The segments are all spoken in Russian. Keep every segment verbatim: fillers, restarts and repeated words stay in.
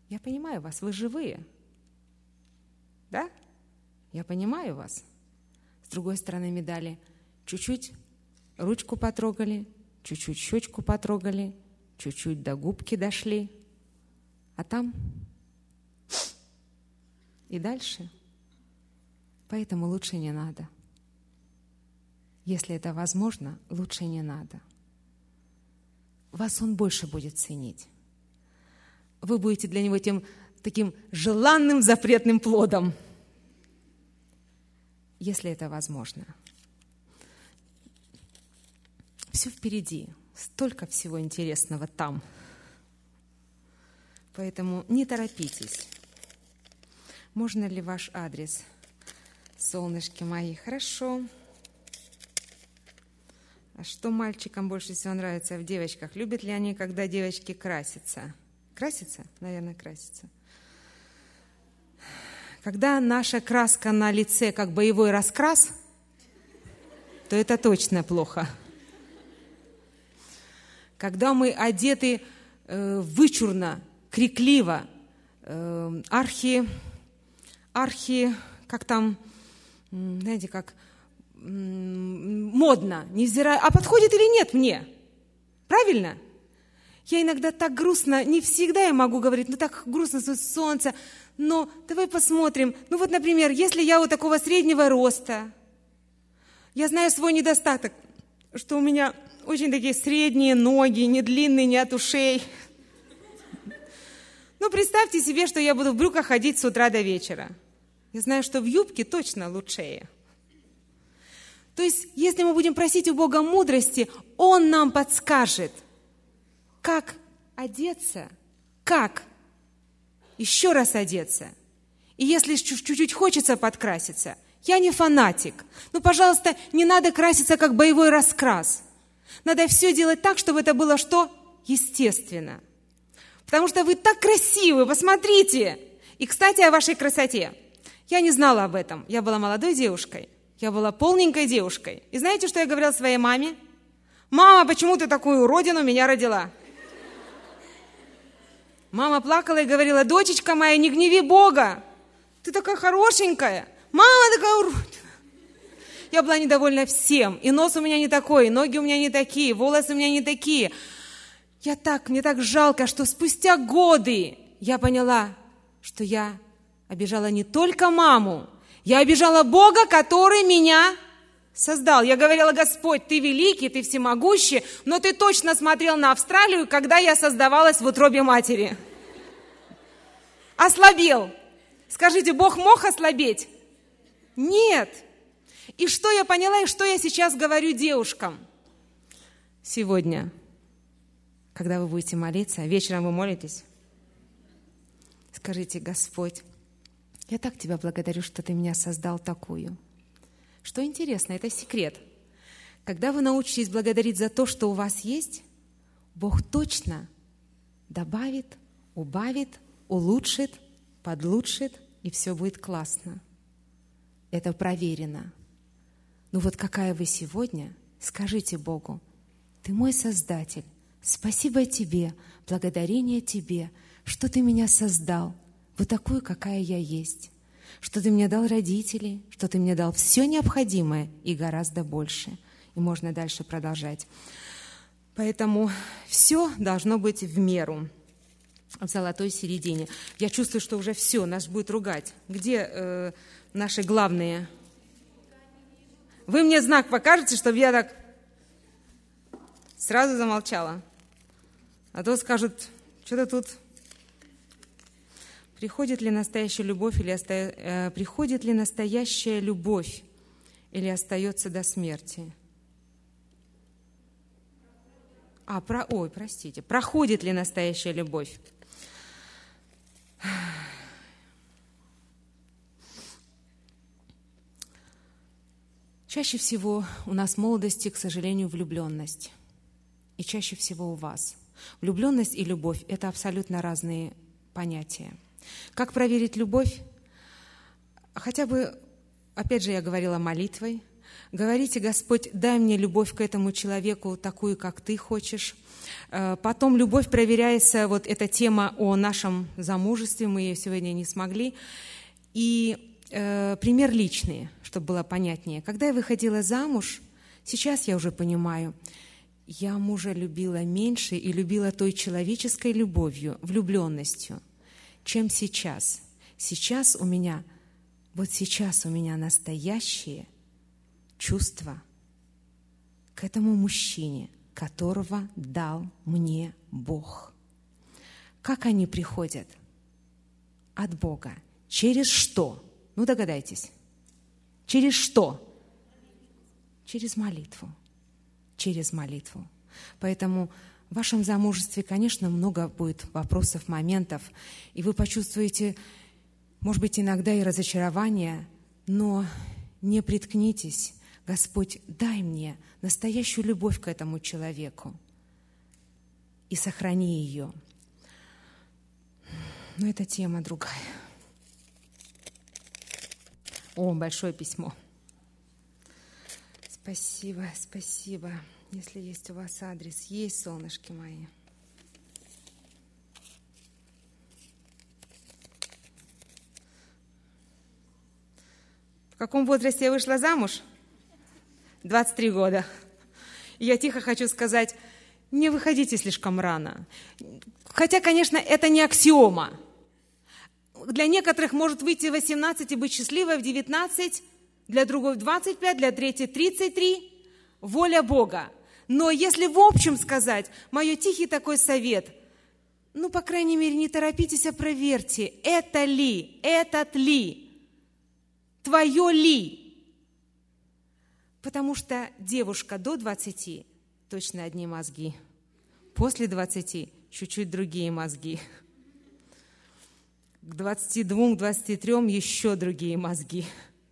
Я понимаю вас, вы живые. Да? Я понимаю вас. С другой стороны медали, чуть-чуть ручку потрогали, чуть-чуть щечку потрогали, чуть-чуть до губки дошли, а там и дальше. Поэтому лучше не надо. Если это возможно, лучше не надо. Вас он больше будет ценить. Вы будете для него тем таким желанным запретным плодом, если это возможно. Все впереди, столько всего интересного там. Поэтому не торопитесь. Можно ли ваш адрес, солнышки мои? Хорошо. А что мальчикам больше всего нравится в девочках? Любят ли они, когда девочки красятся? Красятся? Наверное, красятся. Когда наша краска на лице как боевой раскрас, то это точно плохо. Когда мы одеты э, вычурно, крикливо, э, архи, архи, как там, знаете, как модно, невзирая, а подходит или нет мне? Правильно? Я иногда так грустно, не всегда я могу говорить, ну так грустно, солнце, но давай посмотрим. Ну вот, например, если я вот такого среднего роста, я знаю свой недостаток, что у меня очень такие средние ноги, не длинные, не от ушей. Ну, представьте себе, что я буду в брюках ходить с утра до вечера. Я знаю, что в юбке точно лучшее. То есть, если мы будем просить у Бога мудрости, Он нам подскажет, как одеться, как еще раз одеться. И если чуть-чуть хочется подкраситься, я не фанатик, но, пожалуйста, не надо краситься, как боевой раскрас. Надо все делать так, чтобы это было что? Естественно. Потому что вы так красивы, посмотрите. И, кстати, о вашей красоте. Я не знала об этом. Я была молодой девушкой. Я была полненькой девушкой. И знаете, что я говорила своей маме? «Мама, почему ты такую уродину меня родила?» Мама плакала и говорила: «Дочечка моя, не гневи Бога! Ты такая хорошенькая! Мама такая уродина!» Я была недовольна всем. И нос у меня не такой, и ноги у меня не такие, волосы у меня не такие. Я так, мне так жалко, что спустя годы я поняла, что я обижала не только маму, я обижала Бога, который меня создал. Я говорила: Господь, Ты великий, Ты всемогущий, но Ты точно смотрел на Австралию, когда я создавалась в утробе матери. Ослабел. Скажите, Бог мог ослабеть? Нет. И что я поняла, и что я сейчас говорю девушкам? Сегодня, когда вы будете молиться, вечером вы молитесь, скажите: Господь, я так Тебя благодарю, что Ты меня создал такую. Что интересно, это секрет. Когда вы научитесь благодарить за то, что у вас есть, Бог точно добавит, убавит, улучшит, подлучшит, и все будет классно. Это проверено. Ну вот какая вы сегодня, скажите Богу: Ты мой Создатель, спасибо Тебе, благодарение Тебе, что Ты меня создал, вот такую, какая я есть, что Ты мне дал родителей, что Ты мне дал все необходимое и гораздо больше. И можно дальше продолжать. Поэтому все должно быть в меру, в золотой середине. Я чувствую, что уже все, нас будет ругать. Где э, наши главные? Вы мне знак покажете, чтобы я так сразу замолчала. А то скажут: что-то тут... Приходит ли настоящая любовь или оста... э, приходит ли настоящая любовь или остается до смерти? А, про... ой, простите. Проходит ли настоящая любовь? Чаще всего у нас в молодости, к сожалению, влюбленность. И чаще всего у вас. Влюбленность и любовь – это абсолютно разные понятия. Как проверить любовь? Хотя бы, опять же, я говорила молитвой, говорите: Господь, дай мне любовь к этому человеку такую, как Ты хочешь. Потом любовь проверяется, вот эта тема о нашем замужестве, мы ее сегодня не смогли. И э, пример личный, чтобы было понятнее. Когда я выходила замуж, сейчас я уже понимаю, я мужа любила меньше и любила той человеческой любовью, влюбленностью, чем сейчас. Сейчас у меня, вот сейчас у меня настоящие чувства к этому мужчине, которого дал мне Бог. Как они приходят? От Бога. Через что? Ну, догадайтесь. Через что? Через молитву. Через молитву. Поэтому в вашем замужестве, конечно, много будет вопросов, моментов, и вы почувствуете, может быть, иногда и разочарование, но не приткнитесь. Господь, дай мне настоящую любовь к этому человеку и сохрани ее. Но это тема другая. О, большое письмо. Спасибо, спасибо. Если есть у вас адрес, есть, солнышки мои. В каком возрасте я вышла замуж? двадцать три года. И я тихо хочу сказать, не выходите слишком рано. Хотя, конечно, это не аксиома. Для некоторых может выйти в восемнадцать и быть счастливой, в девятнадцать, для другой в двадцать пять, для третьей тридцать три. Воля Бога. Но если в общем сказать, мой тихий такой совет, ну, по крайней мере, не торопитесь, а проверьте, это ли, этот ли, твое ли. Потому что девушка до двадцати точно одни мозги, после двадцати чуть-чуть другие мозги, к двадцати двум, двадцати трем еще другие мозги.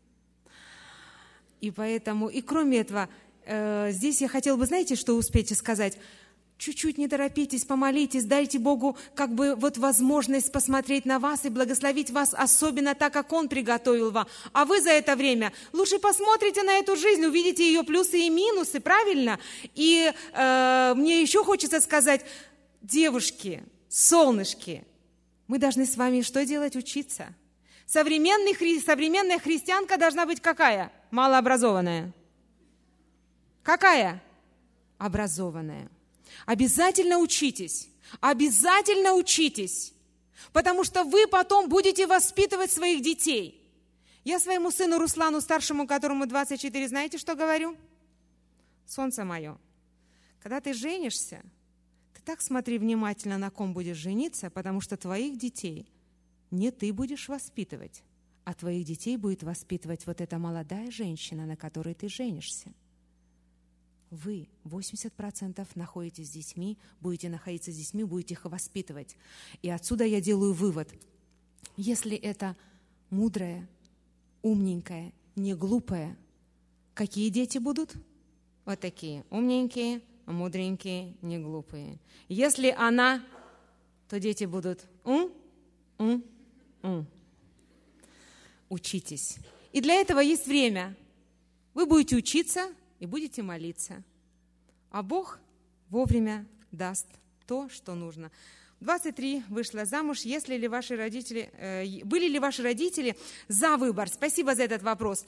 И поэтому, и кроме этого, э, здесь я хотела бы, знаете, что успейте сказать? Чуть-чуть не торопитесь, помолитесь, дайте Богу как бы вот возможность посмотреть на вас и благословить вас, особенно так, как Он приготовил вам. А вы за это время лучше посмотрите на эту жизнь, увидите ее плюсы и минусы, правильно? И э, мне еще хочется сказать, девушки, солнышки, мы должны с вами что делать? Учиться. Современный, хри... Современная христианка должна быть какая? Малообразованная. Какая? Образованная. Обязательно учитесь, обязательно учитесь, потому что вы потом будете воспитывать своих детей. Я своему сыну Руслану, старшему, которому двадцать четыре, знаете, что говорю? Солнце мое, когда ты женишься, ты так смотри внимательно, на ком будешь жениться, потому что твоих детей не ты будешь воспитывать, а твоих детей будет воспитывать вот эта молодая женщина, на которой ты женишься. Вы восемьдесят процентов находитесь с детьми, будете находиться с детьми, будете их воспитывать. И отсюда я делаю вывод. Если это мудрая, умненькая, не глупая, какие дети будут? Вот такие. Умненькие, мудренькие, не глупые. Если она, то дети будут ум, ум, ум. Учитесь. И для этого есть время. Вы будете учиться и будете молиться. А Бог вовремя даст то, что нужно. В двадцать три вышла замуж. Если ли ваши родители, э, были ли ваши родители за выбор? Спасибо за этот вопрос.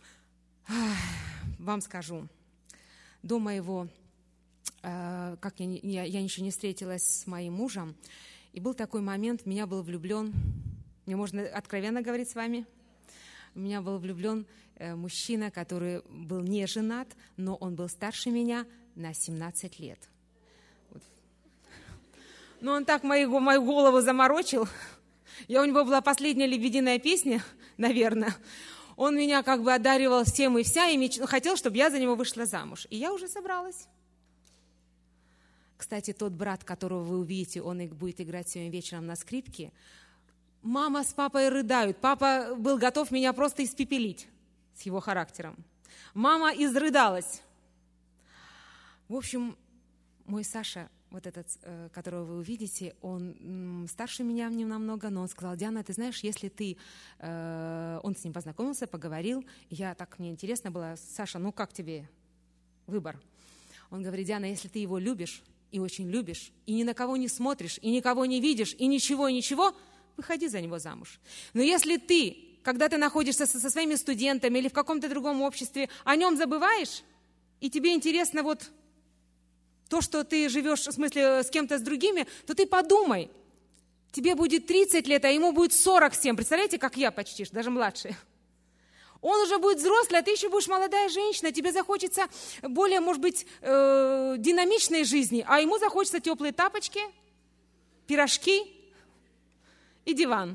Вам скажу. До моего, э, как я, я, я еще не встретилась с моим мужем, и был такой момент, в меня был влюблен, мне можно откровенно говорить с вами? В меня был влюблен э, мужчина, который был не женат, но он был старше меня на семнадцать лет. Вот. Но он так мою, мою голову заморочил. Я, у него была последняя лебединая песня, наверное. Он меня как бы одаривал всем и вся, и меч... хотел, чтобы я за него вышла замуж. И я уже собралась. Кстати, тот брат, которого вы увидите, он будет играть сегодня вечером на скрипке. Мама с папой рыдают. Папа был готов меня просто испепелить с его характером. Мама изрыдалась. В общем, мой Саша вот этот, э, которого вы увидите, он м, старше меня немного, но он сказал: Диана, ты знаешь, если ты... Э, он с ним познакомился, поговорил, и я так, мне интересно было: Саша, ну как тебе выбор? Он говорит: Диана, если ты его любишь, и очень любишь, и ни на кого не смотришь, и никого не видишь, и ничего, ничего, выходи за него замуж. Но если ты, когда ты находишься со, со своими студентами или в каком-то другом обществе, о нем забываешь, и тебе интересно вот то, что ты живешь, в смысле, с кем-то, с другими, то ты подумай, тебе будет тридцать лет, а ему будет сорок семь. Представляете, как я почти, даже младше. Он уже будет взрослый, а ты еще будешь молодая женщина, тебе захочется более, может быть, э, динамичной жизни, а ему захочется теплые тапочки, пирожки и диван.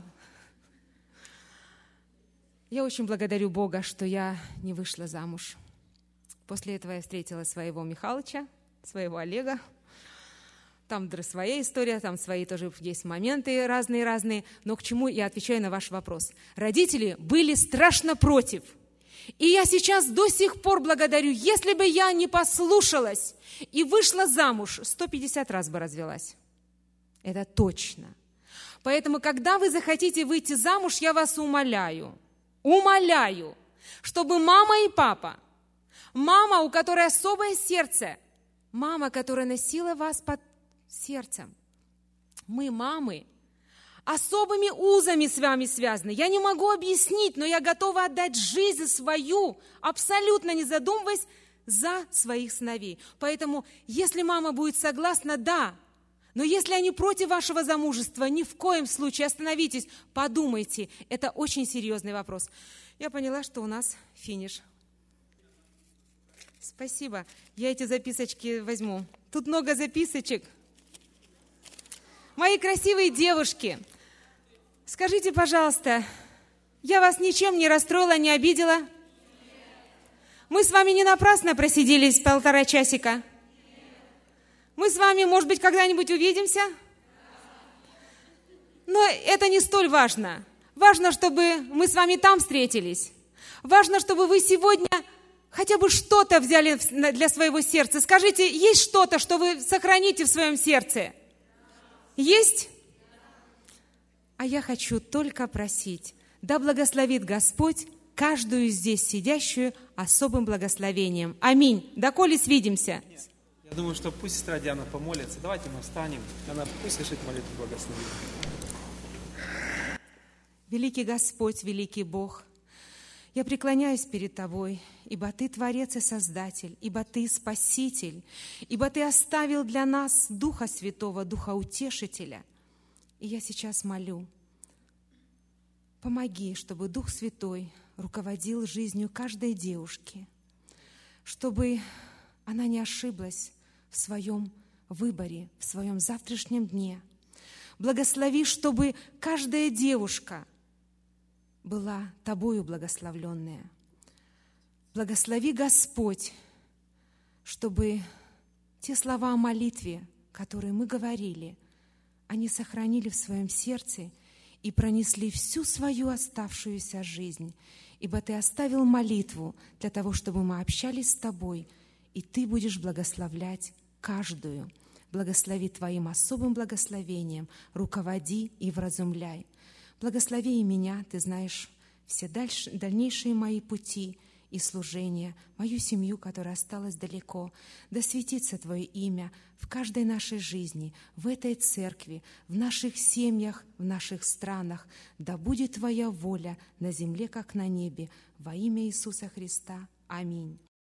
Я очень благодарю Бога, что я не вышла замуж. После этого я встретила своего Михалыча, своего Олега. Там своя история, там свои тоже есть моменты разные-разные. Но к чему я отвечаю на ваш вопрос? Родители были страшно против. И я сейчас до сих пор благодарю. Если бы я не послушалась и вышла замуж, сто пятьдесят раз бы развелась. Это точно. Поэтому, когда вы захотите выйти замуж, я вас умоляю, умоляю, чтобы мама и папа, мама, у которой особое сердце, мама, которая носила вас под сердцем. Мы, мамы, особыми узами с вами связаны. Я не могу объяснить, но я готова отдать жизнь свою, абсолютно не задумываясь, за своих сыновей. Поэтому, если мама будет согласна, да. Но если они против вашего замужества, ни в коем случае остановитесь, подумайте. Это очень серьезный вопрос. Я поняла, что у нас финиш. Спасибо. Я эти записочки возьму. Тут много записочек. Мои красивые девушки, скажите, пожалуйста, я вас ничем не расстроила, не обидела? Мы с вами не напрасно просиделись полтора часика? Мы с вами, может быть, когда-нибудь увидимся? Но это не столь важно. Важно, чтобы мы с вами там встретились. Важно, чтобы вы сегодня хотя бы что-то взяли для своего сердца. Скажите, есть что-то, что вы сохраните в своем сердце? Есть? А я хочу только просить, да благословит Господь каждую здесь сидящую особым благословением. Аминь. Доколе свидимся. Я думаю, что пусть сестра Диана помолится. Давайте мы встанем. Она пусть решит молитву благословения. Великий Господь, великий Бог, я преклоняюсь перед Тобой, ибо Ты Творец и Создатель, ибо Ты Спаситель, ибо Ты оставил для нас Духа Святого, Духа Утешителя. И я сейчас молю, помоги, чтобы Дух Святой руководил жизнью каждой девушки, чтобы она не ошиблась в своем выборе, в своем завтрашнем дне. Благослови, чтобы каждая девушка была Тобою благословленная. Благослови, Господь, чтобы те слова о молитве, которые мы говорили, они сохранили в своем сердце и пронесли всю свою оставшуюся жизнь. Ибо Ты оставил молитву для того, чтобы мы общались с Тобой, и Ты будешь благословлять каждую. Благослови Твоим особым благословением, руководи и вразумляй. Благослови и меня, Ты знаешь все дальше, дальнейшие мои пути и служения, мою семью, которая осталась далеко. Да светится Твое имя в каждой нашей жизни, в этой церкви, в наших семьях, в наших странах. Да будет Твоя воля на земле, как на небе. Во имя Иисуса Христа. Аминь.